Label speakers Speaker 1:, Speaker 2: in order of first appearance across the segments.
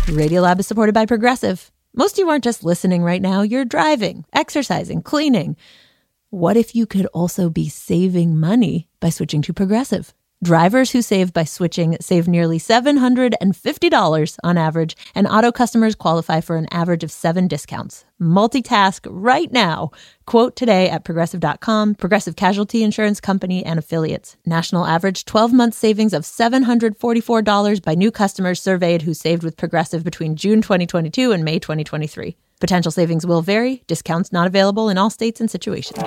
Speaker 1: Radiolab is supported by Progressive. Most of you aren't just listening right now. You're driving, exercising, cleaning. What if you could also be saving money by switching to Progressive? Drivers who save by switching save nearly $750 on average, and auto customers qualify for an average of 7 discounts. Multitask right now. Quote today at Progressive.com. Progressive Casualty Insurance Company and Affiliates. National average 12-month savings of $744 by new customers surveyed who saved with Progressive between June 2022 and May 2023. Potential savings will vary. Discounts not available in all states and situations.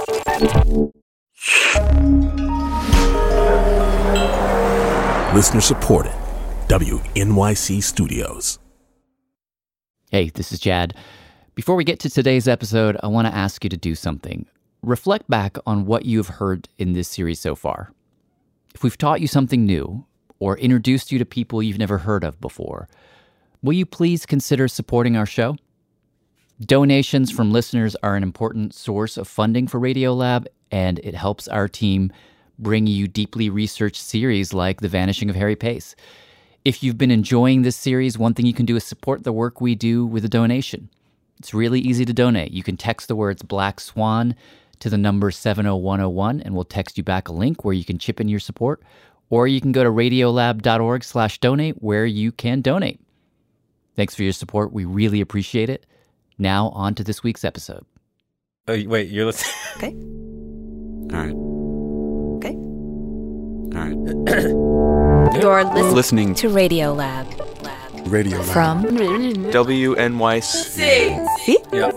Speaker 2: Listener supported. WNYC Studios.
Speaker 3: Hey, this is Chad. Before we get to today's episode, I want to ask you to do something. Reflect back on what you've heard in this series so far. If we've taught you something new or introduced you to people you've never heard of before, will you please consider supporting our show? Donations from listeners are an important source of funding for Radiolab, and it helps our team bring you deeply researched series like The Vanishing of Harry Pace. If you've been enjoying this series, one thing you can do is support the work we do with a donation. It's really easy to donate. You can text the words Black Swan to the number 70101, and we'll text you back a link where you can chip in your support. Or you can go to radiolab.org/donate where you can donate. Thanks for your support. We really appreciate it. Now on to this week's episode.
Speaker 4: Oh, wait, you're listening?
Speaker 1: Okay.
Speaker 4: All right.
Speaker 1: Okay.
Speaker 4: All right.
Speaker 5: You're
Speaker 6: Listening
Speaker 5: to Radiolab.
Speaker 6: Radio Lab.
Speaker 5: From
Speaker 6: WNYC.
Speaker 1: See?
Speaker 4: Yep.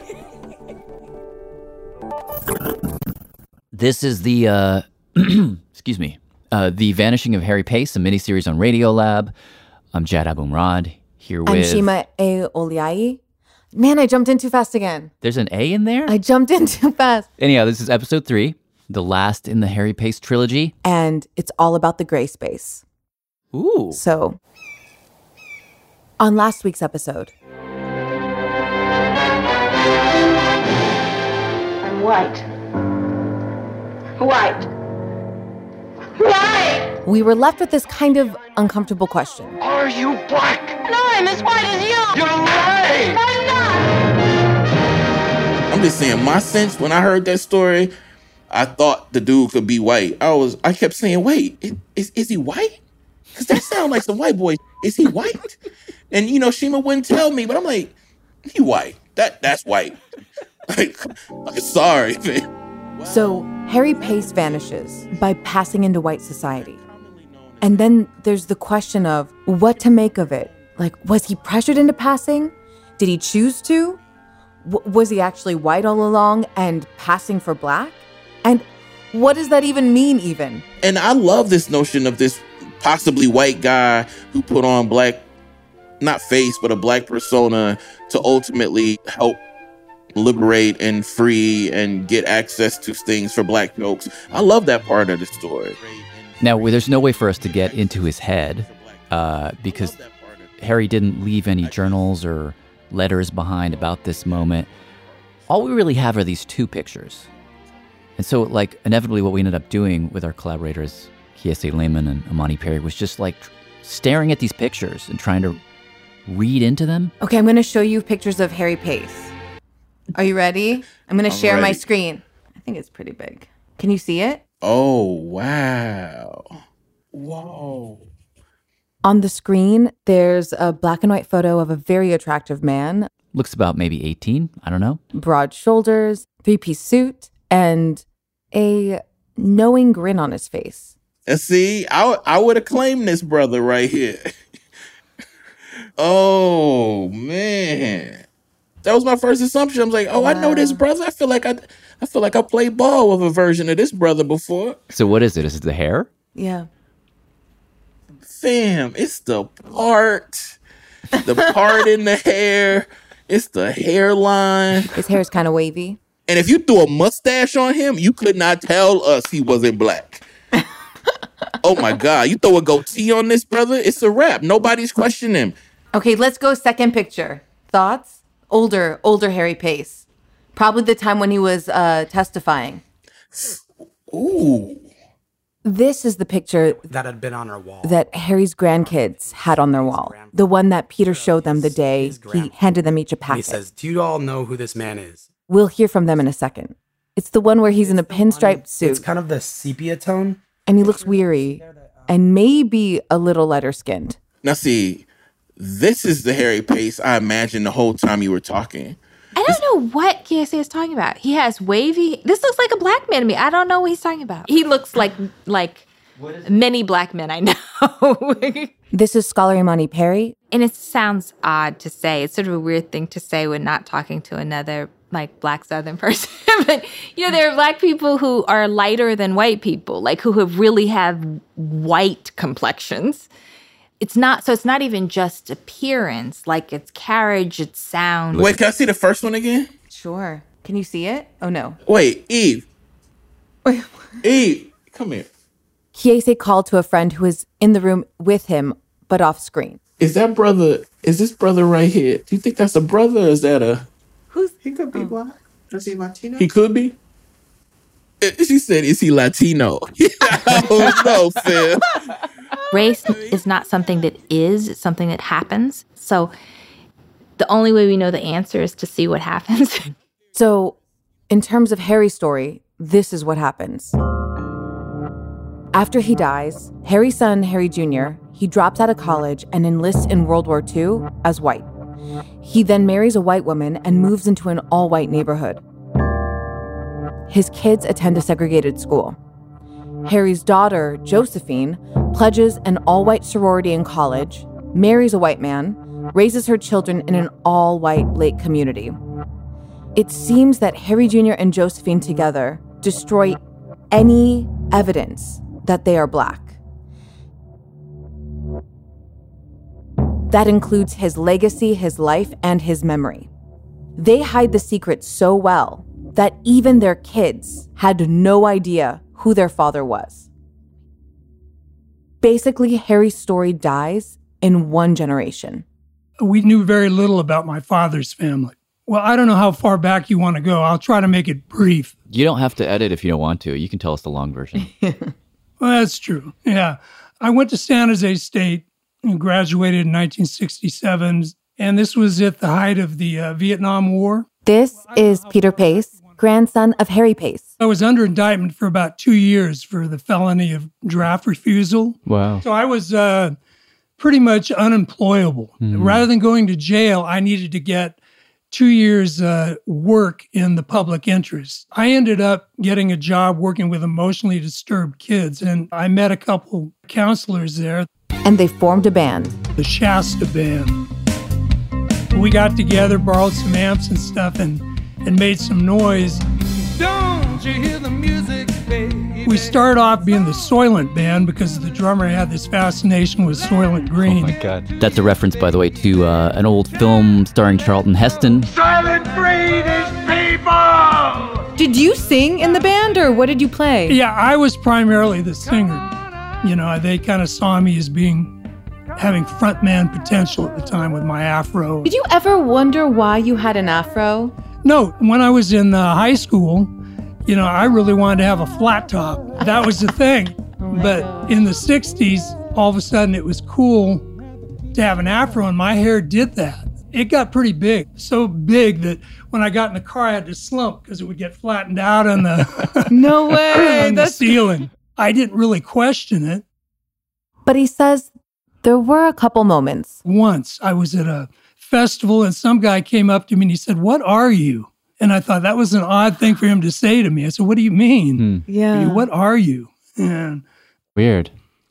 Speaker 3: This is the, excuse me, The Vanishing of Harry Pace, a miniseries on Radiolab. I'm Jad Abumrad, here with...
Speaker 7: I'm Shima A. Oliai. Man, I jumped in too fast again.
Speaker 3: There's an A in there?
Speaker 7: I jumped in too fast.
Speaker 3: Anyhow, this is episode 3, the last in the Harry Pace trilogy.
Speaker 7: And it's all about the gray space.
Speaker 3: Ooh.
Speaker 7: So, on last week's episode...
Speaker 8: I'm white. White. White!
Speaker 7: we were left with this kind of uncomfortable question.
Speaker 8: Are you black? No, I'm as white as you. You're lying. I'm not.
Speaker 9: I'm just saying, my sense when I heard that story, I thought the dude could be white. I kept saying, wait, is he white? Because that sounds like some white boy. Is he white? And, you know, Shima wouldn't tell me, but I'm like, he white. That's white. Like, sorry, man.
Speaker 7: So Harry Pace vanishes by passing into white society. And then there's the question of what to make of it. Like, was he pressured into passing? Did he choose to? Was he actually white all along and passing for black? And what does that even mean even?
Speaker 9: And I love this notion of this possibly white guy who put on black, not face, but a black persona to ultimately help liberate and free and get access to things for black folks. I love that part of the story.
Speaker 3: Now, there's no way for us to get into his head because Harry didn't leave any journals or letters behind about this moment. All we really have are these two pictures. And so, like, inevitably what we ended up doing with our collaborators, Kiese Lehman and Amani Perry, was just, like, staring at these pictures and trying to read into them.
Speaker 7: Okay, I'm going to show you pictures of Harry Pace. Are you ready? I'm going to share my screen. I think it's pretty big. Can you see it?
Speaker 9: Oh, wow. Whoa.
Speaker 7: On the screen, there's a black and white photo of a very attractive man.
Speaker 3: Looks about maybe 18. I don't know.
Speaker 7: Broad shoulders, three-piece suit, and a knowing grin on his face.
Speaker 9: And see, I would have claimed this brother right here. Oh, man. That was my first assumption. I was like, oh, wow. I know this brother. I feel like I played ball with a version of this brother before.
Speaker 3: So what is it? Is it the hair?
Speaker 7: Yeah.
Speaker 9: Fam, it's the part in the hair. It's the hairline.
Speaker 7: His hair is kind of wavy.
Speaker 9: And if you threw a mustache on him, you could not tell us he wasn't black. Oh my God. You throw a goatee on this brother, it's a wrap. Nobody's questioning him.
Speaker 7: Okay, let's go second picture. Thoughts? Older Harry Pace. Probably the time when he was testifying.
Speaker 9: Ooh.
Speaker 7: This is the picture
Speaker 10: that had been on our wall
Speaker 7: that Harry's grandkids had on their wall. The one that Peter showed them the day he handed them each a packet.
Speaker 10: He says, do you all know who this man is?
Speaker 7: We'll hear from them in a second. It's the one where he's in a pinstriped suit.
Speaker 10: It's kind of the sepia tone.
Speaker 7: And he looks weary and maybe a little lighter skinned.
Speaker 9: Now see, this is the Harry Pace I imagined the whole time you were talking.
Speaker 5: I don't know what KSA is talking about. He has wavy. This looks like a black man to me. I don't know what he's talking about. He looks like many black men I know.
Speaker 7: This is Scholar Imani Perry.
Speaker 5: And it sounds odd to say. It's sort of a weird thing to say when not talking to another black Southern person. But, there are black people who are lighter than white people, who really have white complexions. It's not even just appearance, it's carriage, it's sound.
Speaker 9: Wait, can I see the first one again?
Speaker 7: Sure. Can you see it? Oh, no.
Speaker 9: Wait, Eve.
Speaker 7: Wait.
Speaker 9: Eve, come here.
Speaker 7: Kiese called to a friend who was in the room with him, but off screen.
Speaker 9: Is this brother right here? Do you think that's a brother or is that a...
Speaker 11: He could be black. Is he Latino?
Speaker 9: He could be? She said, is he Latino? Oh, no, Phil.
Speaker 5: Race is not something that is, it's something that happens. So the only way we know the answer is to see what happens.
Speaker 7: So in terms of Harry's story, this is what happens. After he dies, Harry's son, Harry Jr., he drops out of college and enlists in World War II as white. He then marries a white woman and moves into an all-white neighborhood. His kids attend a segregated school. Harry's daughter, Josephine, pledges an all-white sorority in college, marries a white man, raises her children in an all-white Lake community. It seems that Harry Jr. and Josephine together destroy any evidence that they are black. That includes his legacy, his life, and his memory. They hide the secret so well that even their kids had no idea who their father was. Basically, Harry's story dies in one generation.
Speaker 12: We knew very little about my father's family. Well, I don't know how far back you want to go. I'll try to make it brief.
Speaker 3: You don't have to edit if you don't want to. You can tell us the long version.
Speaker 12: Well, that's true. Yeah. I went to San Jose State and graduated in 1967. And this was at the height of the Vietnam War.
Speaker 7: This is Peter Pace, grandson of Harry Pace.
Speaker 12: I was under indictment for about 2 years for the felony of draft refusal.
Speaker 3: Wow.
Speaker 12: So I was pretty much unemployable. Rather than going to jail, I needed to get 2 years work in the public interest. I ended up getting a job working with emotionally disturbed kids, and I met a couple counselors there.
Speaker 7: And they formed a band.
Speaker 12: The Shasta Band. We got together, borrowed some amps and stuff, and made some noise. Don't you hear the music, baby? We started off being the Soylent Band because the drummer had this fascination with Soylent Green.
Speaker 3: Oh my God. That's a reference, by the way, to an old film starring Charlton Heston.
Speaker 8: Soylent Green is people!
Speaker 7: Did you sing in the band, or what did you play?
Speaker 12: Yeah, I was primarily the singer. They kind of saw me as having frontman potential at the time with my afro.
Speaker 7: Did you ever wonder why you had an afro?
Speaker 12: No, when I was in high school, I really wanted to have a flat top. That was the thing. But in the 60s, all of a sudden it was cool to have an afro, and my hair did that. It got pretty big, so big that when I got in the car, I had to slump because it would get flattened out on the,
Speaker 7: no way.
Speaker 12: on the ceiling. I didn't really question it.
Speaker 7: But he says there were a couple moments.
Speaker 12: Once I was at a festival and some guy came up to me and he said, "What are you?" And I thought that was an odd thing for him to say to me. I said, "What do you mean?
Speaker 7: Yeah.
Speaker 12: What are you?" And
Speaker 3: weird.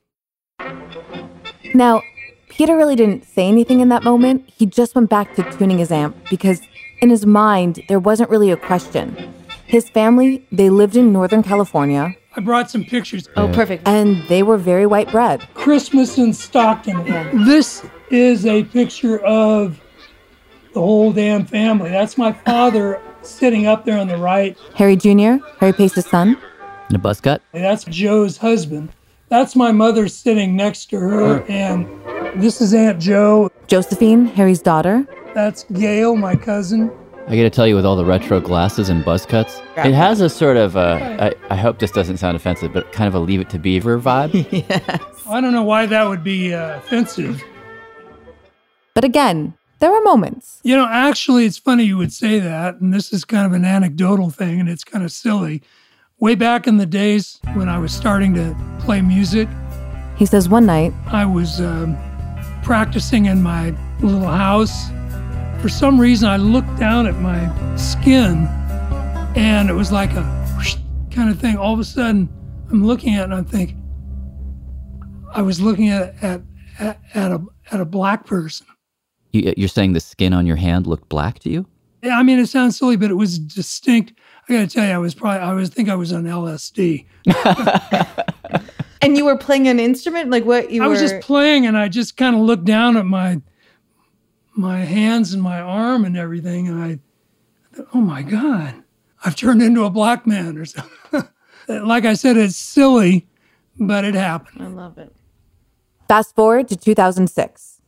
Speaker 7: Now, Peter really didn't say anything in that moment. He just went back to tuning his amp because in his mind, there wasn't really a question. His family, they lived in Northern California.
Speaker 12: I brought some pictures.
Speaker 7: Oh, perfect. And they were very white bread.
Speaker 12: Christmas in Stockton.
Speaker 7: Yeah.
Speaker 12: This is a picture of the whole damn family. That's my father sitting up there on the right.
Speaker 7: Harry Jr., Harry Pace's son.
Speaker 3: In a buzz cut.
Speaker 12: And that's Joe's husband. That's my mother sitting next to her. And this is Aunt Jo.
Speaker 7: Josephine, Harry's daughter.
Speaker 12: That's Gail, my cousin.
Speaker 3: I gotta tell you, with all the retro glasses and buzz cuts, it has a sort of I hope this doesn't sound offensive, but kind of a Leave It to Beaver vibe.
Speaker 1: Yes.
Speaker 12: I don't know why that would be offensive.
Speaker 7: But again, there are moments.
Speaker 12: You know, actually, it's funny you would say that, and this is kind of an anecdotal thing, and it's kind of silly. Way back in the days when I was starting to play music,
Speaker 7: He says one night,
Speaker 12: I was practicing in my little house. For some reason, I looked down at my skin, and it was like a whoosh kind of thing. All of a sudden, I'm looking at it, and I'm thinking, I was looking at a black person.
Speaker 3: You're saying the skin on your hand looked black to you?
Speaker 12: Yeah, I mean, it sounds silly, but it was distinct. I got to tell you, I think I was on LSD.
Speaker 7: And you were playing an instrument? Like what you
Speaker 12: I
Speaker 7: were...
Speaker 12: was just playing, and I just kind of looked down at my hands and my arm and everything, and I thought, oh my God, I've turned into a black man or something. Like I said, it's silly, but it happened.
Speaker 1: I love it.
Speaker 7: Fast forward to 2006.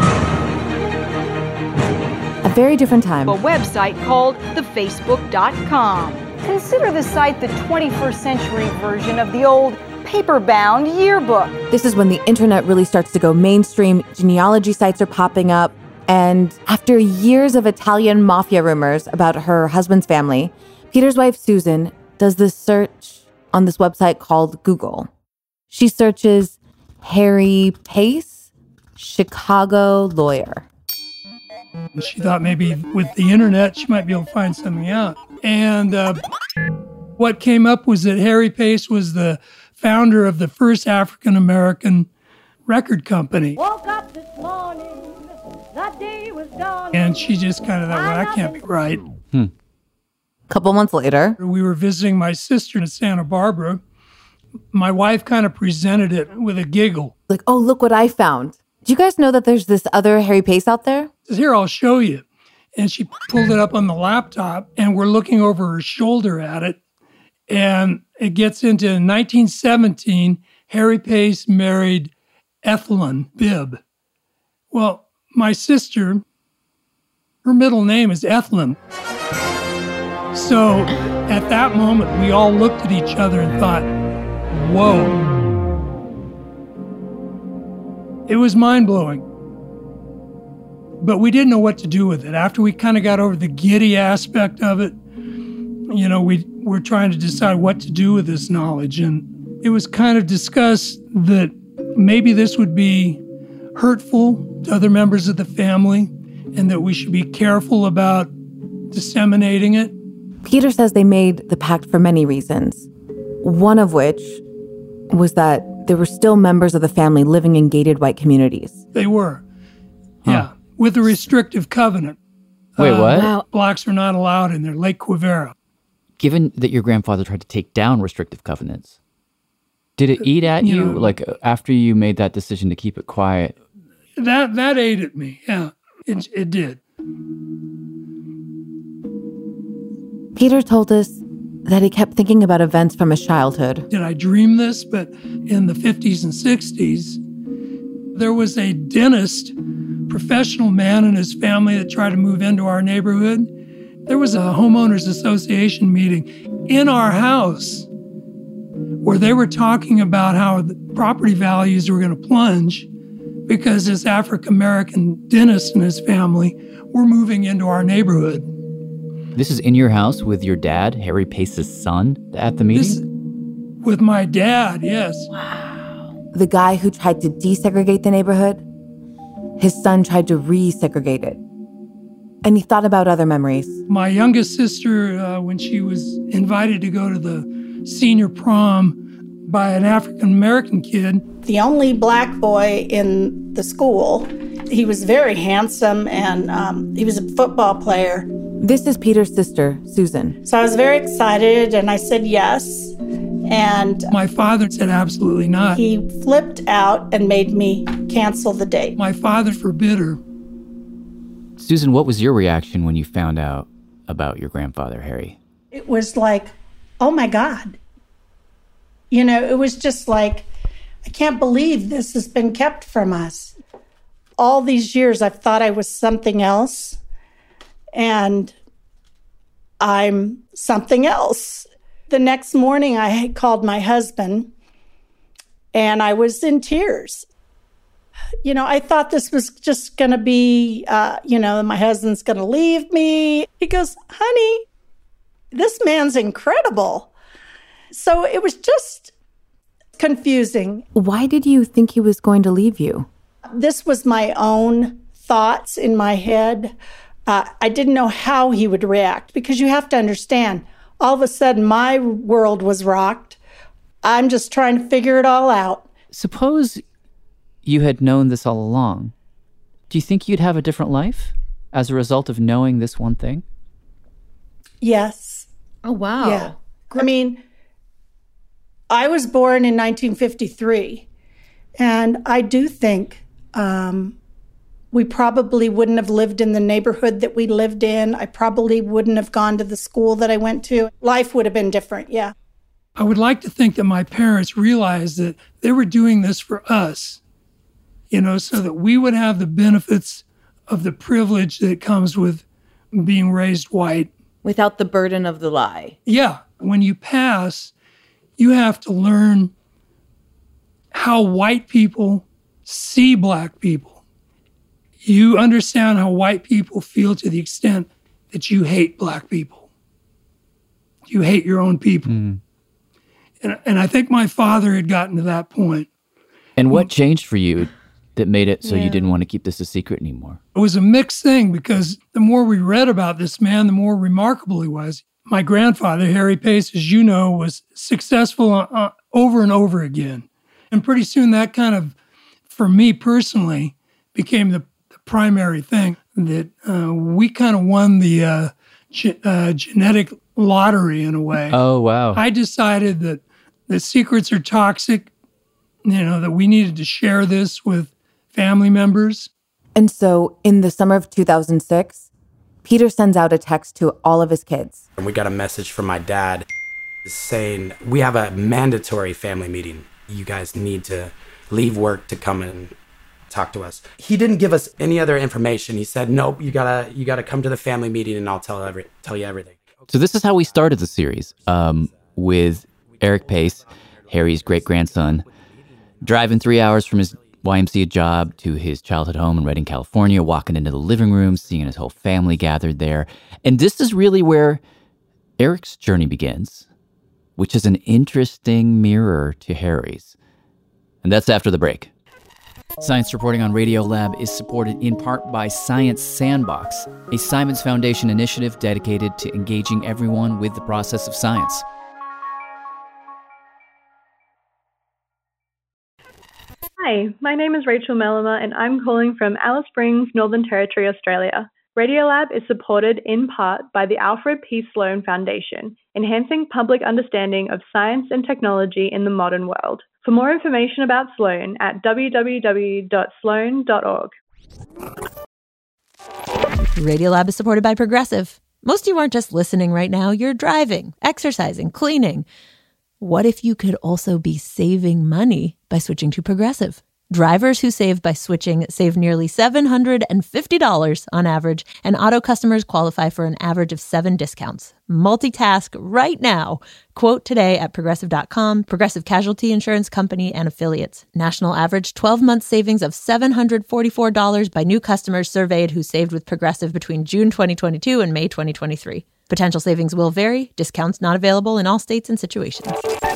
Speaker 7: A very different time.
Speaker 13: A website called thefacebook.com. Consider the site the 21st century version of the old paper-bound yearbook.
Speaker 7: This is when the internet really starts to go mainstream. Genealogy sites are popping up. And after years of Italian mafia rumors about her husband's family, Peter's wife, Susan, does this search on this website called Google. She searches Harry Pace, Chicago lawyer.
Speaker 12: And she thought maybe with the internet, she might be able to find something out. And what came up was that Harry Pace was the founder of the first African-American record company.
Speaker 8: Woke up this morning, that day was done.
Speaker 12: And she just kind of thought, well, that can't be right.
Speaker 7: A couple months later,
Speaker 12: we were visiting my sister in Santa Barbara. My wife kind of presented it with a giggle.
Speaker 7: Like, oh, look what I found. Do you guys know that there's this other Harry Pace out there?
Speaker 12: Here, I'll show you. And she pulled it up on the laptop, and we're looking over her shoulder at it. And it gets into 1917, Harry Pace married Ethelyn Bibb. Well, my sister, her middle name is Ethelyn. So at that moment, we all looked at each other and thought, whoa. It was mind-blowing. But we didn't know what to do with it. After we kind of got over the giddy aspect of it, you know, we were trying to decide what to do with this knowledge. And it was kind of discussed that maybe this would be hurtful to other members of the family and that we should be careful about disseminating it.
Speaker 7: Peter says they made the pact for many reasons. One of which was that there were still members of the family living in gated white communities.
Speaker 12: They were. Yeah. With a restrictive covenant.
Speaker 3: Wait, what?
Speaker 7: Wow.
Speaker 12: Blacks are not allowed in there, Lake Quivira.
Speaker 3: Given that your grandfather tried to take down restrictive covenants, did it eat at you? Like after you made that decision to keep it quiet?
Speaker 12: That ate at me. Yeah, it did.
Speaker 7: Peter told us that he kept thinking about events from his childhood.
Speaker 12: Did I dream this? But in the 50s and 60s, there was a dentist, professional man and his family that tried to move into our neighborhood. There was a homeowners association meeting in our house where they were talking about how the property values were going to plunge because this African-American dentist and his family were moving into our neighborhood.
Speaker 3: This is in your house with your dad, Harry Pace's son, at the meeting?
Speaker 12: With my dad, yes.
Speaker 7: Wow. The guy who tried to desegregate the neighborhood, his son tried to resegregate it. And he thought about other memories.
Speaker 12: My youngest sister, when she was invited to go to the senior prom by an African-American kid.
Speaker 14: The only black boy in the school. He was very handsome, and he was a football player.
Speaker 7: This is Peter's sister, Susan.
Speaker 14: So I was very excited, and I said yes. And
Speaker 12: my father said absolutely not.
Speaker 14: He flipped out and made me cancel the date.
Speaker 12: My father forbid her.
Speaker 3: Susan, what was your reaction when you found out about your grandfather, Harry?
Speaker 14: It was like, oh my God. You know, it was just like, I can't believe this has been kept from us. All these years, I've thought I was something else. And I'm something else. The next morning, I had called my husband, and I was in tears. You know, I thought this was just going to be, my husband's going to leave me. He goes, honey, this man's incredible. So it was just confusing.
Speaker 7: Why did you think he was going to leave you?
Speaker 14: This was my own thoughts in my head. I didn't know how he would react, because you have to understand, all of a sudden my world was rocked. I'm just trying to figure it all out.
Speaker 3: Suppose you had known this all along. Do you think you'd have a different life as a result of knowing this one thing?
Speaker 14: Yes.
Speaker 5: Oh, wow.
Speaker 14: Yeah. I mean, I was born in 1953, and I do think we probably wouldn't have lived in the neighborhood that we lived in. I probably wouldn't have gone to the school that I went to. Life would have been different, yeah.
Speaker 12: I would like to think that my parents realized that they were doing this for us, so that we would have the benefits of the privilege that comes with being raised white.
Speaker 15: Without the burden of the lie.
Speaker 12: Yeah. When you pass, you have to learn how white people see Black people. You understand how white people feel to the extent that you hate Black people. You hate your own people. Mm. And I think my father had gotten to that point.
Speaker 3: And what changed for you that made it so you didn't want to keep this a secret anymore?
Speaker 12: It was a mixed thing, because the more we read about this man, the more remarkable he was. My grandfather, Harry Pace, as you know, was successful over and over again. And pretty soon that kind of, for me personally, became the primary thing, that we kind of won the genetic lottery in a way.
Speaker 3: Oh, wow.
Speaker 12: I decided that the secrets are toxic, that we needed to share this with family members.
Speaker 7: And so in the summer of 2006, Peter sends out a text to all of his kids.
Speaker 10: And we got a message from my dad saying, we have a mandatory family meeting. You guys need to leave work to come and talk to us. He didn't give us any other information. He said, no, you gotta come to the family meeting and I'll tell you everything.
Speaker 3: So this is how we started the series, with Eric Pace, Harry's great-grandson, driving 3 hours from his YMCA job to his childhood home in Redding, California, walking into the living room, seeing his whole family gathered there. And this is really where Eric's journey begins, which is an interesting mirror to Harry's. And that's after the break. Science Reporting on Radiolab is supported in part by Science Sandbox, a Simons Foundation initiative dedicated to engaging everyone with the process of science.
Speaker 16: Hi, my name is Rachel Mellama, and I'm calling from Alice Springs, Northern Territory, Australia. Radiolab is supported in part by the Alfred P. Sloan Foundation, enhancing public understanding of science and technology in the modern world. For more information about Sloan at www.sloan.org.
Speaker 1: Radiolab is supported by Progressive. Most of you aren't just listening right now, you're driving, exercising, cleaning. What if you could also be saving money by switching to Progressive? Drivers who save by switching save nearly $750 on average, and auto customers qualify for an average of 7 discounts. Multitask right now. Quote today at Progressive.com. Progressive Casualty Insurance Company and Affiliates. National average 12-month savings of $744 by new customers surveyed who saved with Progressive between June 2022 and May 2023. Potential savings will vary. Discounts not available in all states and situations.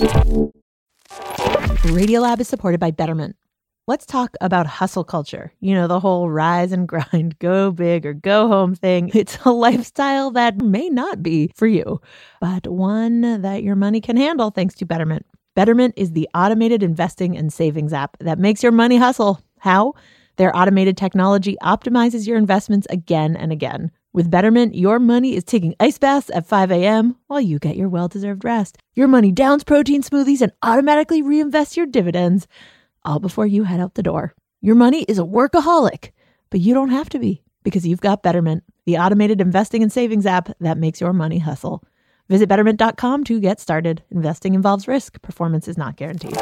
Speaker 1: Radiolab is supported by Betterment. Let's talk about hustle culture. The whole rise and grind, go big or go home thing. It's a lifestyle that may not be for you, but one that your money can handle thanks to Betterment. Betterment is the automated investing and savings app that makes your money hustle. How? Their automated technology optimizes your investments again and again. With Betterment, your money is taking ice baths at 5 a.m. while you get your well-deserved rest. Your money downs protein smoothies and automatically reinvests your dividends, all before you head out the door. Your money is a workaholic, but you don't have to be, because you've got Betterment, the automated investing and savings app that makes your money hustle. Visit Betterment.com to get started. Investing involves risk. Performance is not guaranteed.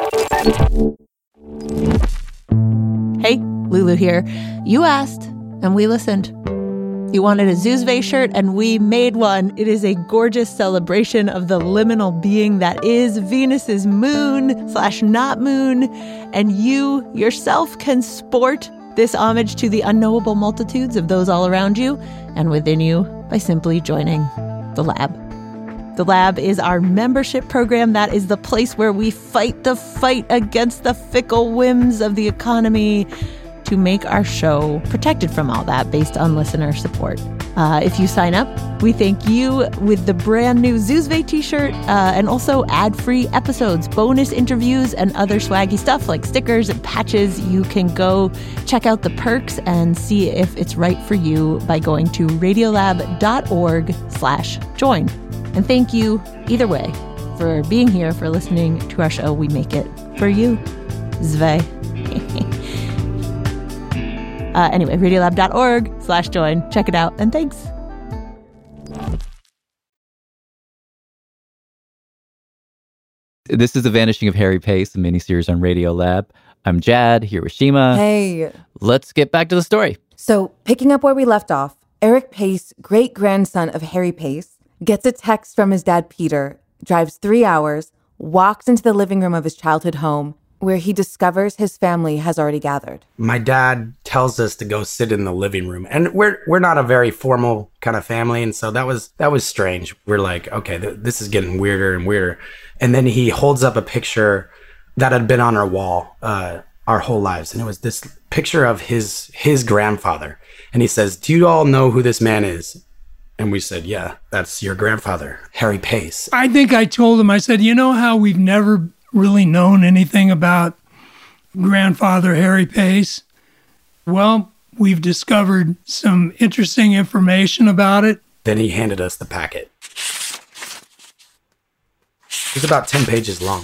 Speaker 1: Hey, Lulu here. You asked, and we listened. You wanted a Zuzve shirt, and we made one. It is a gorgeous celebration of the liminal being that is Venus's moon/not moon, and you yourself can sport this homage to the unknowable multitudes of those all around you and within you by simply joining the Lab. The Lab is our membership program. That is the place where we fight the fight against the fickle whims of the economy to make our show protected from all that based on listener support. If you sign up, we thank you with the brand new Zuzve t-shirt and also ad-free episodes, bonus interviews, and other swaggy stuff like stickers and patches. You can go check out the perks and see if it's right for you by going to radiolab.org/join. And thank you either way for being here, for listening to our show. We make it for you. Zve. Anyway, radiolab.org/join. Check it out, and thanks.
Speaker 3: This is The Vanishing of Harry Pace, a miniseries on Radiolab. I'm Jad, here with Shima.
Speaker 7: Hey.
Speaker 3: Let's get back to the story.
Speaker 7: So, picking up where we left off, Eric Pace, great-grandson of Harry Pace, gets a text from his dad, Peter, drives 3 hours, walks into the living room of his childhood home, where he discovers his family has already gathered.
Speaker 10: My dad tells us to go sit in the living room, and we're not a very formal kind of family, and so that was strange. We're like, okay, this is getting weirder and weirder. And then he holds up a picture that had been on our wall our whole lives, and it was this picture of his grandfather. And he says, "Do you all know who this man is?" And we said, "Yeah, that's your grandfather, Harry Pace."
Speaker 12: I think I told him, I said, you know how we've never really known anything about grandfather Harry Pace? Well, we've discovered some interesting information about it.
Speaker 10: Then he handed us the packet. It's about 10 pages long.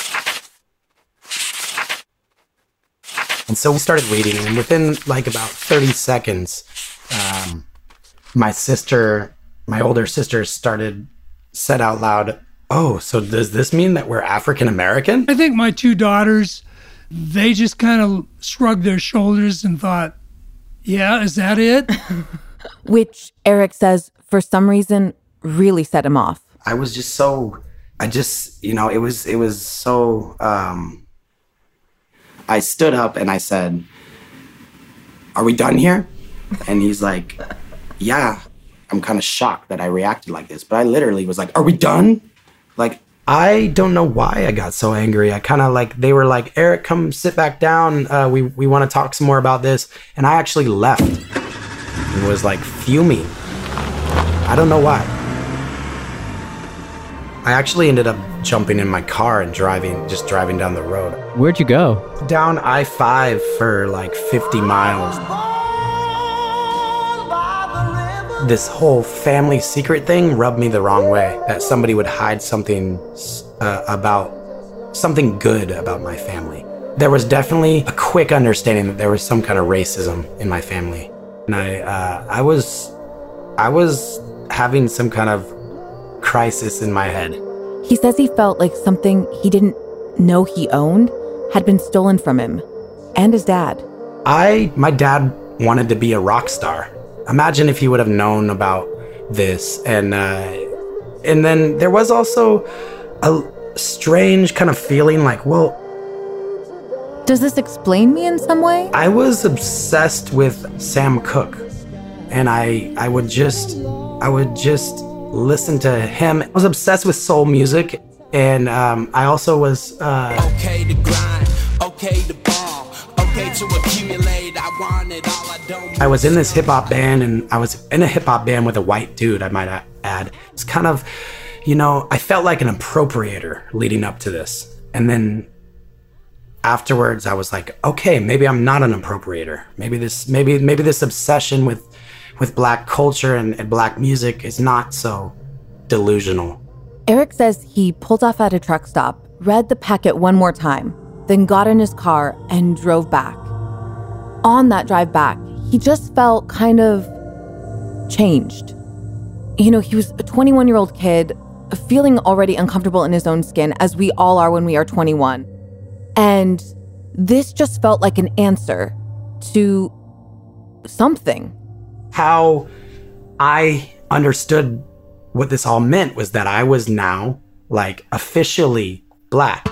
Speaker 10: And so we started reading, and within like about 30 seconds, my older sister said out loud, "Oh, so does this mean that we're African American?"
Speaker 12: I think my two daughters, they just kind of shrugged their shoulders and thought, yeah, is that it?
Speaker 7: Which Eric says, for some reason, really set him off.
Speaker 10: It was so, I stood up and I said, "Are we done here?" And he's like, "Yeah." I'm kind of shocked that I reacted like this, but I literally was like, "Are we done?" Like, I don't know why I got so angry. I kind of like, they were like, "Eric, come sit back down. We want to talk some more about this." And I actually left and was like fuming. I don't know why. I actually ended up jumping in my car and driving down the road.
Speaker 3: Where'd you go?
Speaker 10: Down I-5 for like 50 miles. This whole family secret thing rubbed me the wrong way, that somebody would hide something good about my family. There was definitely a quick understanding that there was some kind of racism in my family. And I was having some kind of crisis in my head.
Speaker 7: He says he felt like something he didn't know he owned had been stolen from him and his dad.
Speaker 10: My dad wanted to be a rock star. Imagine if he would have known about this. And then there was also a strange kind of feeling like, well,
Speaker 7: does this explain me in some way?
Speaker 10: I was obsessed with Sam Cooke, and I would just listen to him. I was obsessed with soul music, and I also was okay to grind, okay to ball, okay to accumulate. I want it all, I don't. I was in this hip hop band, and I was in a hip hop band with a white dude, I might add. It's kind of, I felt like an appropriator leading up to this, and then afterwards I was like, okay, maybe I'm not an appropriator. Maybe this obsession with black culture and black music is not so delusional.
Speaker 7: Eric says he pulled off at a truck stop, read the packet one more time, then got in his car and drove back. On that drive back, he just felt kind of changed. He was a 21-year-old kid, feeling already uncomfortable in his own skin, as we all are when we are 21. And this just felt like an answer to something.
Speaker 10: How I understood what this all meant was that I was now, like, officially Black.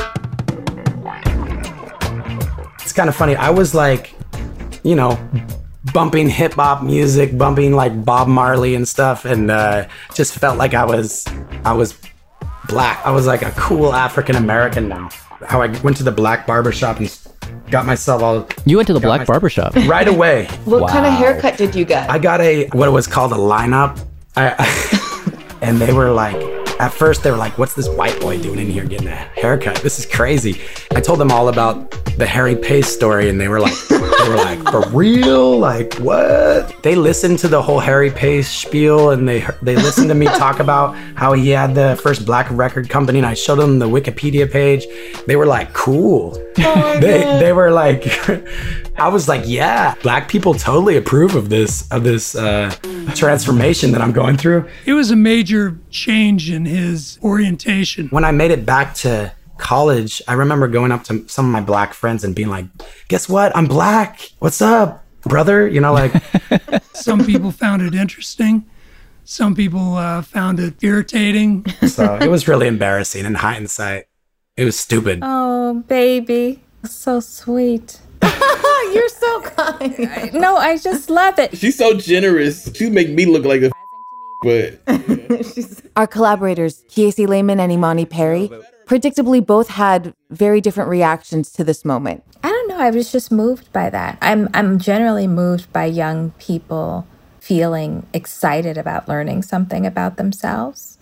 Speaker 10: It's kind of funny. I was like, you know, bumping hip hop music, bumping like Bob Marley and stuff, and just felt like I was Black. I was like a cool African American now. How I went to the Black barbershop and got myself all...
Speaker 3: You went to the Black barbershop?
Speaker 10: Right away.
Speaker 15: What kind of haircut did you get?
Speaker 10: I got what was called a lineup. And they were like, at first they were like, what's this white boy doing in here getting a haircut? This is crazy. I told them all about the Harry Pace story, and they were like, for real? Like, what? They listened to the whole Harry Pace spiel, and they listened to me talk about how he had the first Black record company, and I showed them the Wikipedia page. They were like, cool. Oh, they were like, I was like, yeah, Black people totally approve of this transformation that I'm going through.
Speaker 12: It was a major change in his orientation.
Speaker 10: When I made it back to college, I remember going up to some of my Black friends and being like, guess what? I'm Black. What's up, brother? You know, like.
Speaker 12: Some people found it interesting. Some people found it irritating.
Speaker 10: So it was really embarrassing in hindsight. It was stupid.
Speaker 5: Oh, baby. So sweet.
Speaker 15: You're so kind.
Speaker 5: No, I just love it.
Speaker 9: She's so generous. She make me look like a but...
Speaker 7: Our collaborators, Kiese Lehman and Imani Perry, predictably both had very different reactions to this moment.
Speaker 5: I don't know. I was just moved by that. I'm generally moved by young people feeling excited about learning something about themselves.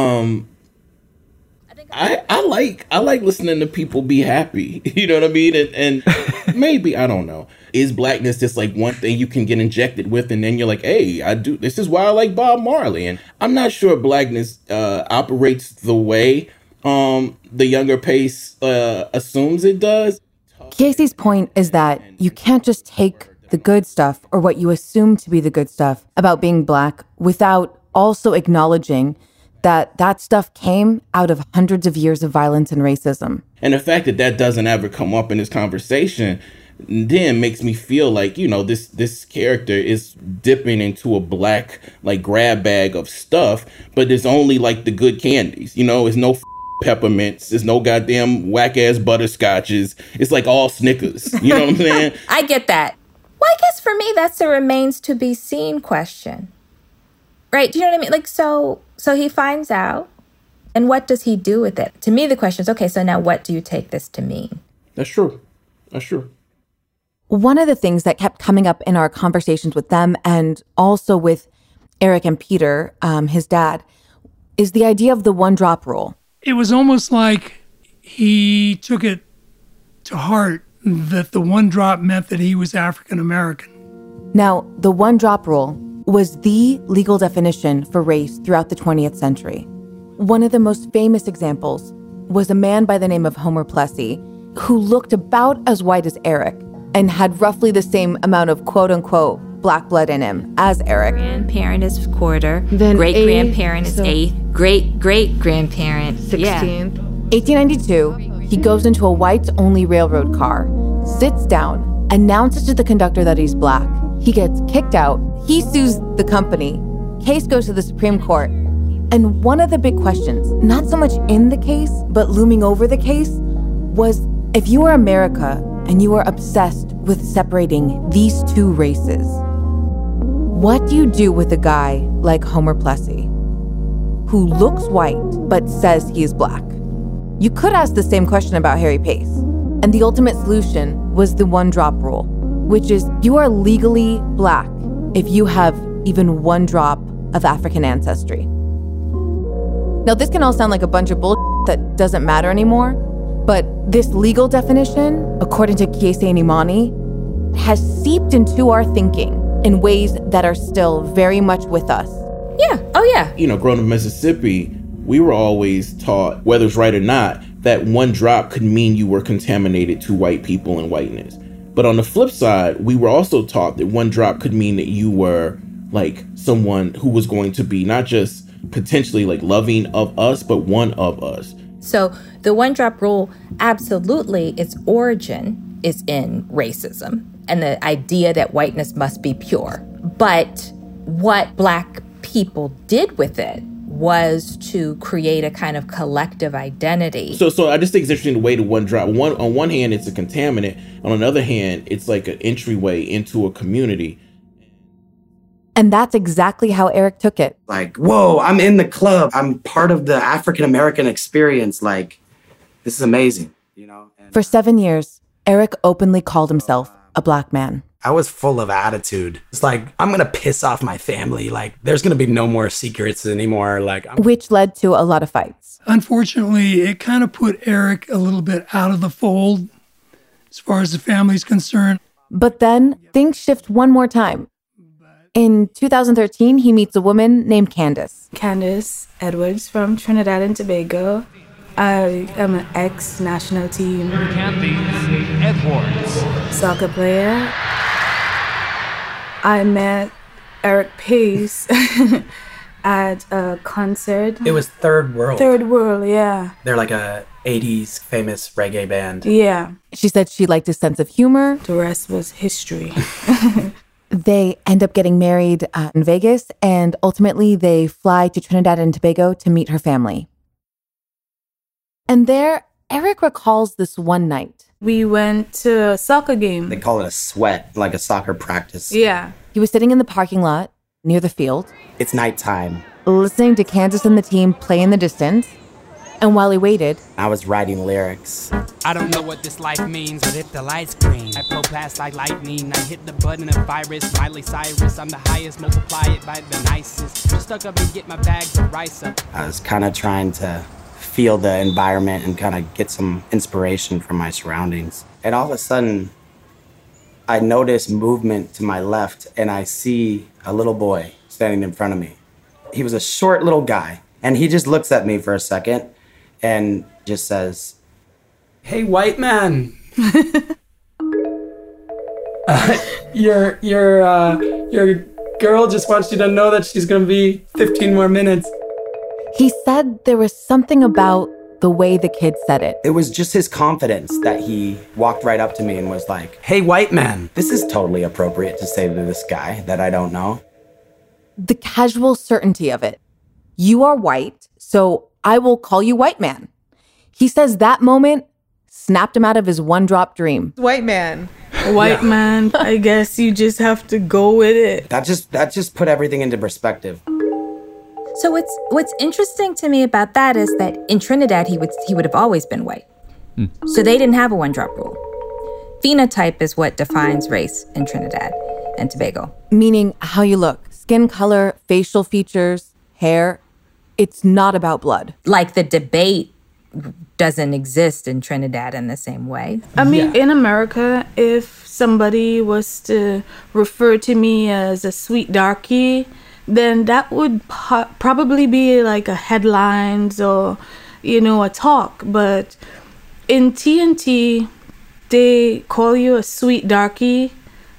Speaker 9: I like listening to people be happy. You know what I mean? And maybe, I don't know. Is Blackness just like one thing you can get injected with, and then you're like, hey, this is why I like Bob Marley. And I'm not sure Blackness operates the way the younger Pace assumes it does.
Speaker 7: Kiese's point is that you can't just take the good stuff, or what you assume to be the good stuff about being Black, without also acknowledging that stuff came out of hundreds of years of violence and racism.
Speaker 9: And the fact that doesn't ever come up in this conversation then makes me feel like, you know, this character is dipping into a Black, like, grab bag of stuff, but it's only like the good candies. You know, it's no peppermints, there's no goddamn whack-ass butterscotches. It's like all Snickers. You know what I'm saying?
Speaker 5: I get that. Well, I guess for me, that's a remains to be seen question. Right? Do you know what I mean? Like, so he finds out, and what does he do with it? To me, the question is, okay, so now what do you take this to mean?
Speaker 9: That's true.
Speaker 7: One of the things that kept coming up in our conversations with them, and also with Eric and Peter, his dad, is the idea of the one-drop rule.
Speaker 12: It was almost like he took it to heart that the one drop meant that he was African American.
Speaker 7: Now, the one-drop rule was the legal definition for race throughout the 20th century. One of the most famous examples was a man by the name of Homer Plessy, who looked about as white as Eric and had roughly the same amount of quote-unquote Black blood in him as Eric.
Speaker 5: Grandparent is quarter,
Speaker 15: then
Speaker 5: great-grandparent is eighth, great-great-grandparent
Speaker 15: 16th.
Speaker 5: Yeah.
Speaker 7: 1892, he goes into a whites-only railroad car, sits down, announces to the conductor that he's Black. He gets kicked out. He sues the company. Case goes to the Supreme Court. And one of the big questions, not so much in the case, but looming over the case, was if you were America and you were obsessed with separating these two races, what do you do with a guy like Homer Plessy, who looks white but says he is Black? You could ask the same question about Harry Pace. And the ultimate solution was the one-drop rule, which is you are legally Black if you have even one drop of African ancestry. Now, this can all sound like a bunch of bullshit that doesn't matter anymore, but this legal definition, according to Kiese and Imani, has seeped into our thinking in ways that are still very much with us.
Speaker 5: Yeah. Oh, yeah.
Speaker 9: You know, growing up in Mississippi, we were always taught, whether it's right or not, that one drop could mean you were contaminated to white people and whiteness. But on the flip side, we were also taught that one drop could mean that you were like someone who was going to be not just potentially like loving of us, but one of us.
Speaker 5: So the one drop rule, absolutely, its origin is in racism and the idea that whiteness must be pure. But what Black people did with it was to create a kind of collective identity.
Speaker 9: So I just think it's interesting the way the one drop. On one hand, it's a contaminant. On another hand, it's like an entryway into a community.
Speaker 7: And that's exactly how Eric took it.
Speaker 10: Like, whoa, I'm in the club. I'm part of the African-American experience. Like, this is amazing, you know?
Speaker 7: For 7 years, Eric openly called himself a Black man.
Speaker 10: I was full of attitude. It's like, I'm going to piss off my family. Like, there's going to be no more secrets anymore. Like,
Speaker 7: which led to a lot of fights.
Speaker 12: Unfortunately, it kind of put Eric a little bit out of the fold as far as the family's concerned.
Speaker 7: But then things shift one more time. In 2013, he meets a woman named Candace.
Speaker 17: Candace Edwards from Trinidad and Tobago. I am an ex-national team
Speaker 18: Candace Edwards
Speaker 17: soccer player. I met Eric Pace at a concert.
Speaker 10: It was Third World.
Speaker 17: Third World, yeah.
Speaker 10: They're like a 80s famous reggae band.
Speaker 17: Yeah.
Speaker 7: She said she liked his sense of humor.
Speaker 17: The rest was history.
Speaker 7: They end up getting married in Vegas, and ultimately they fly to Trinidad and Tobago to meet her family. And there, Eric recalls this one night.
Speaker 17: We went to a soccer game.
Speaker 10: They call it a sweat, like a soccer practice.
Speaker 17: Yeah.
Speaker 7: He was sitting in the parking lot near the field.
Speaker 10: It's nighttime.
Speaker 7: Listening to Candace and the team play in the distance. And while he waited,
Speaker 10: I was writing lyrics.
Speaker 18: I don't know what this life means, but if the lights green, I blow past like lightning. I hit the button of virus, Miley Cyrus. I'm the highest, multiply it by the nicest. Just stuck up and get my bags of rice up.
Speaker 10: I was kind of trying to feel the environment and kind of get some inspiration from my surroundings. And all of a sudden, I notice movement to my left, and I see a little boy standing in front of me. He was a short little guy, and he just looks at me for a second and just says, "Hey, white man, your girl just wants you to know that she's gonna be 15 more minutes."
Speaker 7: He said there was something about the way the kid said it.
Speaker 10: It was just his confidence that he walked right up to me and was like, "Hey, white man, this is totally appropriate to say to this guy that I don't know."
Speaker 7: The casual certainty of it. You are white, so I will call you white man. He says that moment snapped him out of his one-drop dream.
Speaker 15: White man.
Speaker 17: White man, I guess you just have to go with it.
Speaker 10: That just put everything into perspective.
Speaker 5: So what's interesting to me about that is that in Trinidad, he would have always been white. So they didn't have a one-drop rule. Phenotype is what defines race in Trinidad and Tobago.
Speaker 7: Meaning how you look, skin color, facial features, hair. It's not about blood.
Speaker 5: Like the debate doesn't exist in Trinidad in the same way.
Speaker 17: I mean, in America, if somebody was to refer to me as a sweet darky, then that would probably be like a headlines or, a talk. But in TNT, they call you a sweet darky.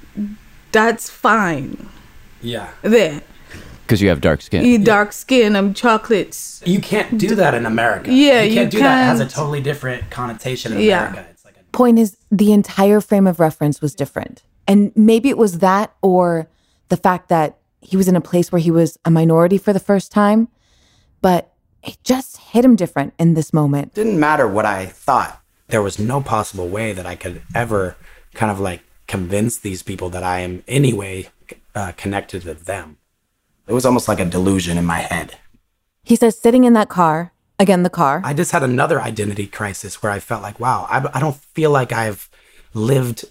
Speaker 17: That's fine.
Speaker 10: Yeah.
Speaker 17: There.
Speaker 3: Because you have dark skin.
Speaker 17: You dark skin, I'm chocolates.
Speaker 10: You can't do that in America.
Speaker 17: Yeah,
Speaker 10: you can't do that. It has a totally different connotation in America. It's like
Speaker 7: Point is, the entire frame of reference was different. And maybe it was that or the fact that he was in a place where he was a minority for the first time, but it just hit him different in this moment.
Speaker 10: It didn't matter what I thought. There was no possible way that I could ever kind of like convince these people that I am any way connected to them. It was almost like a delusion in my head.
Speaker 7: He says sitting in that car, again, the car.
Speaker 10: I just had another identity crisis where I felt like, wow, I don't feel like I've lived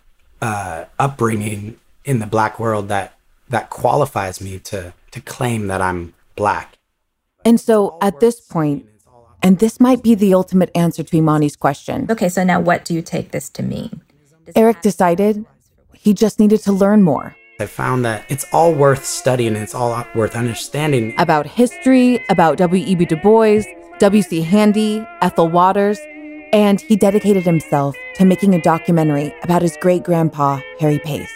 Speaker 10: a upbringing in the Black world that qualifies me to claim that I'm Black.
Speaker 7: And so at this point, and this might be the ultimate answer to Imani's question.
Speaker 5: Okay, so now what do you take this to mean?
Speaker 7: Eric decided he just needed to learn more.
Speaker 10: I found that it's all worth studying and it's all worth understanding.
Speaker 7: About history, about W.E.B. Du Bois, W.C. Handy, Ethel Waters, and he dedicated himself to making a documentary about his great-grandpa, Harry Pace.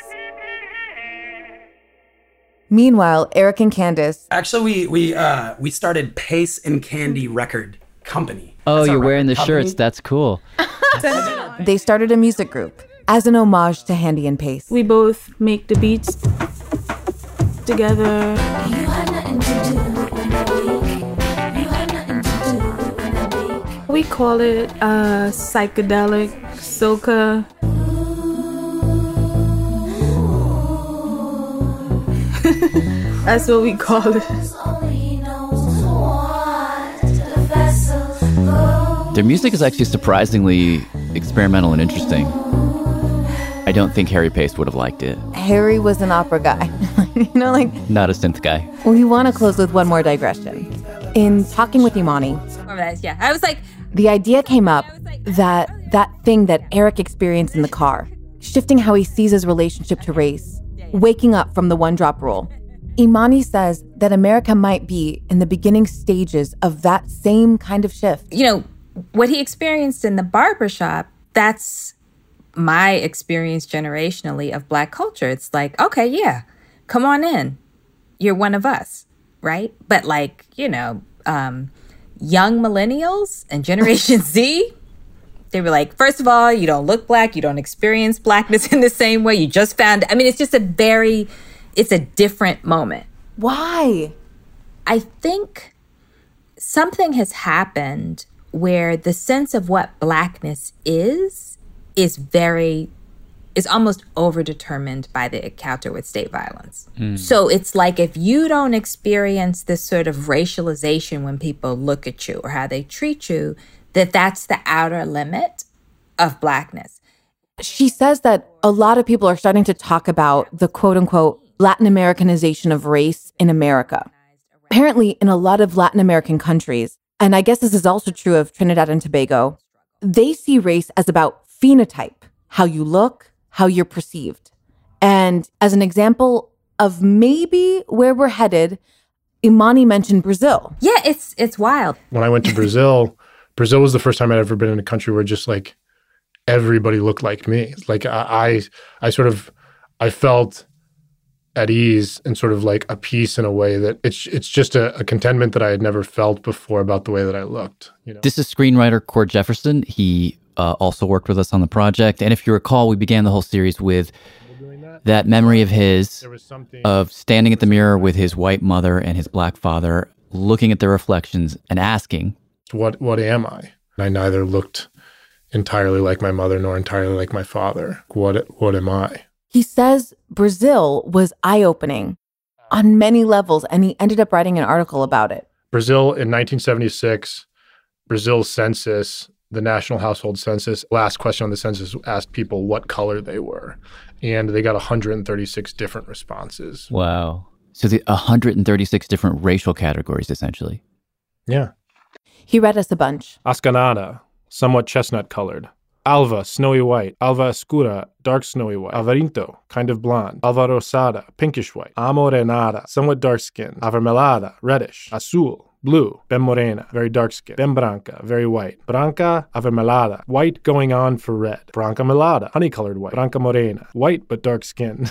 Speaker 7: Meanwhile, Eric and Candace...
Speaker 10: Actually, we started Pace and Candy Record Company.
Speaker 3: Oh, you're wearing the shirts. That's cool.
Speaker 7: They started a music group as an homage to Handy and Pace.
Speaker 17: We both make the beats. together. We call it psychedelic soca. That's what we call it.
Speaker 3: Their music is actually surprisingly experimental and interesting. I don't think Harry Pace would have liked it.
Speaker 7: Harry was an opera guy.
Speaker 3: Not a synth guy.
Speaker 7: We want to close with one more digression. In talking with Imani,
Speaker 5: Yeah, I was like,
Speaker 7: the idea came up that thing that Eric experienced in the car, shifting how he sees his relationship to race, waking up from the one-drop rule. Imani says that America might be in the beginning stages of that same kind of shift.
Speaker 5: What he experienced in the barbershop, that's my experience generationally of Black culture. It's like, okay, yeah, come on in. You're one of us, right? But young millennials and Generation Z, they were like, first of all, you don't look Black. You don't experience Blackness in the same way. You just found, it's just it's a different moment.
Speaker 7: Why?
Speaker 5: I think something has happened where the sense of what Blackness is almost overdetermined by the encounter with state violence. So it's like if you don't experience this sort of racialization when people look at you or how they treat you, that's the outer limit of Blackness.
Speaker 7: She says that a lot of people are starting to talk about the quote-unquote Latin Americanization of race in America. Apparently, in a lot of Latin American countries, and I guess this is also true of Trinidad and Tobago, they see race as about phenotype, how you look, how you're perceived. And as an example of maybe where we're headed, Imani mentioned Brazil.
Speaker 5: Yeah, it's wild.
Speaker 19: When I went to Brazil was the first time I'd ever been in a country where just like everybody looked like me. Like I felt at ease and sort of like a peace in a way that it's just a contentment that I had never felt before about the way that I looked.
Speaker 3: This is screenwriter Cord Jefferson. He also worked with us on the project. And if you recall, we began the whole series with that memory of his, of standing at the mirror with his white mother and his Black father, looking at their reflections and asking,
Speaker 19: what am I? I neither looked entirely like my mother nor entirely like my father. What am I?
Speaker 7: He says Brazil was eye-opening on many levels, and he ended up writing an article about it.
Speaker 19: Brazil in 1976, Brazil's census, the National Household Census, last question on the census asked people what color they were. And they got 136 different responses.
Speaker 3: Wow. So 136 different racial categories, essentially.
Speaker 19: Yeah.
Speaker 7: He read us a bunch.
Speaker 19: Ascanada, somewhat chestnut-colored. Alva, snowy white. Alva escura, dark snowy white. Alvarinto, kind of blonde. Alva rosada, pinkish white. Amorenada, somewhat dark-skinned. Avermelhada, reddish. Azul, blue. Bem morena, very dark-skinned. Bem branca, very white. Branca, avermelhada, white going on for red. Branca melada, honey-colored white. Branca morena, white but dark-skinned.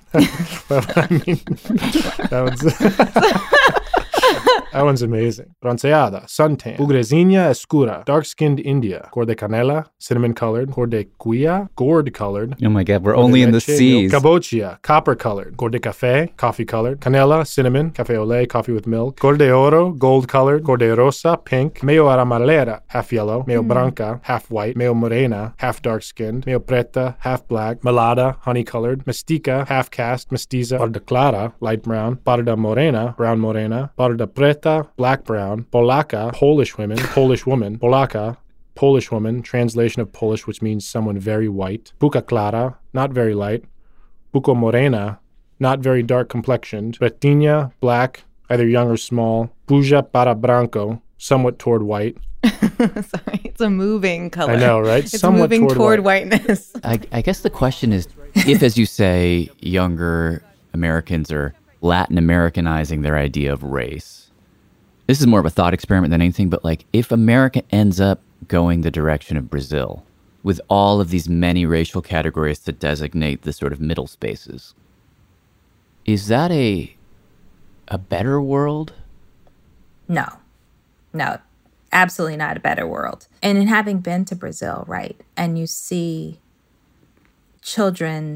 Speaker 19: That one's amazing. Bronceada, suntan. Bugrezinha escura, dark-skinned India. Cor de canela, cinnamon-colored. Cor de cuia, gourd-colored.
Speaker 3: Oh my God, we're only in the seas.
Speaker 19: Cabochia, copper-colored. Cor de café, coffee-colored. Canela, cinnamon. Café au lait, coffee with milk. Cor de oro, gold-colored. Cor de rosa, pink. Meio aramalera, half yellow. Meio branca, half white. Meio morena, half dark-skinned. Meio preta, half black. Melada, honey-colored. Mestica, half-caste. Mestiza, parda clara, light brown. Parda morena, brown morena. Parda preta, black brown. Polaka, Polish women. Polish woman. Polaka, Polish woman. Translation of Polish, which means someone very white. Buca clara, not very light. Buco morena, not very dark complexioned. Pretinha, black, either young or small. Buja para branco, somewhat toward white.
Speaker 7: Sorry, it's a moving color.
Speaker 19: I know, right?
Speaker 7: It's somewhat moving toward whiteness.
Speaker 3: I guess the question is, if, as you say, younger Americans are Latin Americanizing their idea of race, this is more of a thought experiment than anything, but like if America ends up going the direction of Brazil with all of these many racial categories to designate the sort of middle spaces, is that a better world?
Speaker 5: No, absolutely not a better world. And in having been to Brazil, right, and you see children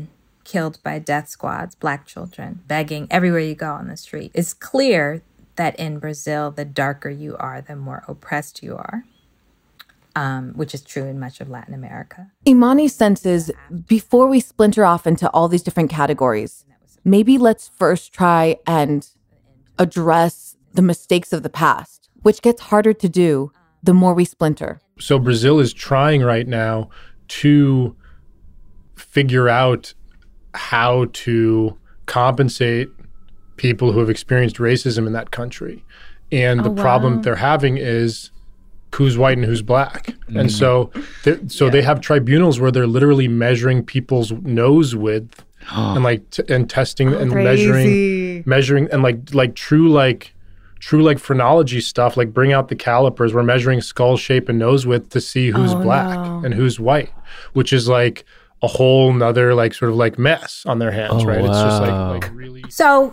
Speaker 5: killed by death squads, Black children, begging everywhere you go on the street. It's clear that in Brazil, the darker you are, the more oppressed you are, which is true in much of Latin America.
Speaker 7: Imani senses, before we splinter off into all these different categories, maybe let's first try and address the mistakes of the past, which gets harder to do the more we splinter.
Speaker 19: So Brazil is trying right now to figure out how to compensate people who have experienced racism in that country. And the problem they're having is who's white and who's black. Mm-hmm. And so they have tribunals where they're literally measuring people's nose width and and testing and measuring and like true phrenology stuff, like bring out the calipers. We're measuring skull shape and nose width to see who's black and who's white, which is like a whole nother sort of mess on their hands, right? Wow. It's just like really.
Speaker 5: So,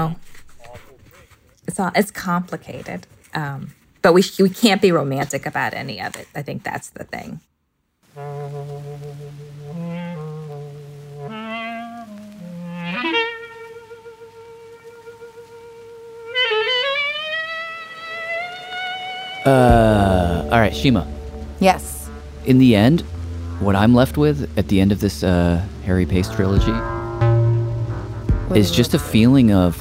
Speaker 5: it's complicated, but we can't be romantic about any of it. I think that's the thing.
Speaker 3: All right, Shima.
Speaker 7: Yes.
Speaker 3: In the end, what I'm left with at the end of this Harry Pace trilogy is just a feeling of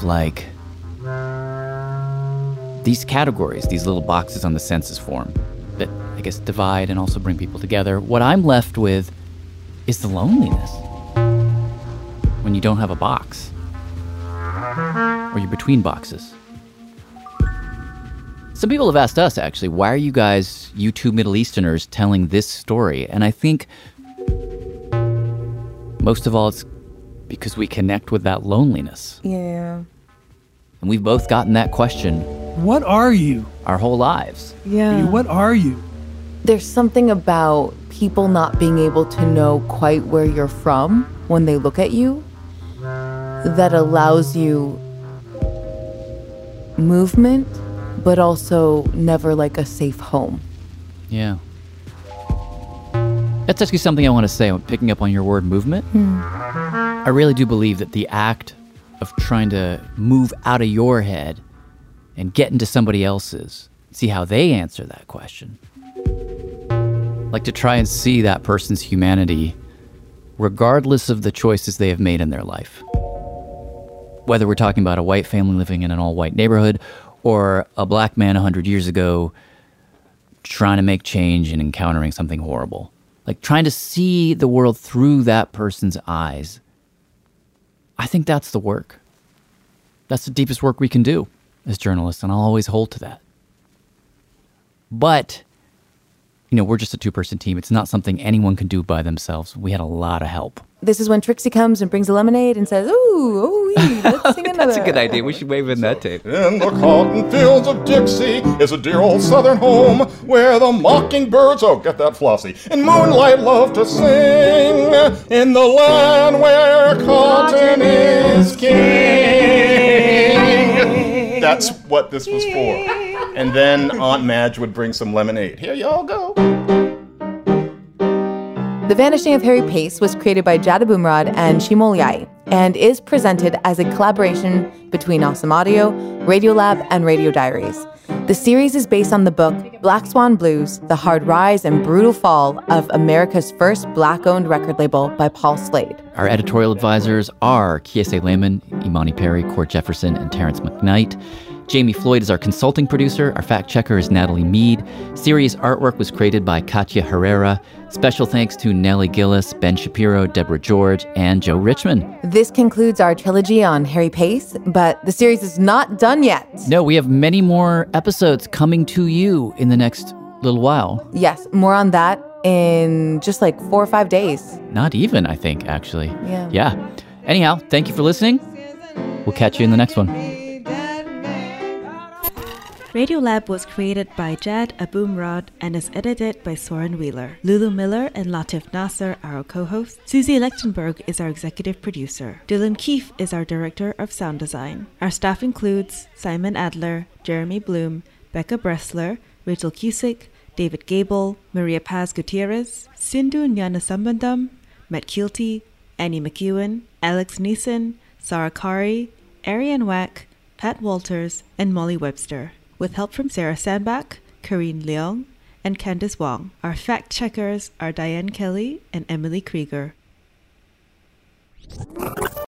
Speaker 3: these categories, these little boxes on the census form that I guess divide and also bring people together. What I'm left with is the loneliness when you don't have a box or you're between boxes. Some people have asked us, actually, why are you two Middle Easterners, telling this story? And I think most of all, it's because we connect with that loneliness.
Speaker 7: Yeah.
Speaker 3: And we've both gotten that question.
Speaker 12: What are you?
Speaker 3: Our whole lives.
Speaker 7: Yeah.
Speaker 12: What are you?
Speaker 7: There's something about people not being able to know quite where you're from when they look at you that allows you movement, but also never a safe home.
Speaker 3: Yeah. That's actually something I want to say. I'm picking up on your word movement. I really do believe that the act of trying to move out of your head and get into somebody else's, see how they answer that question. To try and see that person's humanity regardless of the choices they have made in their life. Whether we're talking about a white family living in an all-white neighborhood or a black man 100 years ago trying to make change and encountering something horrible. Trying to see the world through that person's eyes. I think that's the work. That's the deepest work we can do as journalists, and I'll always hold to that. But, we're just a two-person team. It's not something anyone can do by themselves. We had a lot of help.
Speaker 7: This is when Trixie comes and brings a lemonade and says, ooh, let's sing another.
Speaker 3: That's a good idea. We should wave in that tape.
Speaker 20: In the cotton fields of Dixie is a dear old southern home where the mockingbirds, get that Flossie, and moonlight love to sing. In the land where cotton is king. That's what this was for. And then Aunt Madge would bring some lemonade. Here y'all go.
Speaker 7: The Vanishing of Harry Pace was created by Jad Abumrad and Shimol Yai and is presented as a collaboration between Awesome Audio, Radiolab, and Radio Diaries. The series is based on the book Black Swan Blues, The Hard Rise and Brutal Fall of America's First Black-Owned Record Label by Paul Slade.
Speaker 3: Our editorial advisors are Kiese Lehman, Imani Perry, Court Jefferson, and Terrence McKnight. Jamie Floyd is our consulting producer. Our fact checker is Natalie Mead. Series artwork was created by Katya Herrera. Special thanks to Nellie Gillis, Ben Shapiro, Deborah George, and Joe Richmond.
Speaker 7: This concludes our trilogy on Harry Pace, but the series is not done yet.
Speaker 3: No, we have many more episodes coming to you in the next little while.
Speaker 7: Yes, more on that in just 4 or 5 days.
Speaker 3: Not even, I think, actually.
Speaker 7: Yeah.
Speaker 3: Anyhow, thank you for listening. We'll catch you in the next one.
Speaker 21: Radiolab was created by Jad Abumrad and is edited by Soren Wheeler. Lulu Miller and Latif Nasser are our co-hosts. Susie Lechtenberg is our executive producer. Dylan Keefe is our director of sound design. Our staff includes Simon Adler, Jeremy Bloom, Becca Bressler, Rachel Cusick, David Gable, Maria Paz Gutierrez, Sindhu Nyanasambandam, Matt Keelty, Annie McEwen, Alex Neeson, Sarah Kari, Ariane Wack, Pat Walters, and Molly Webster, with help from Sarah Sandbach, Karine Leong, and Candice Wong. Our fact checkers are Diane Kelly and Emily Krieger.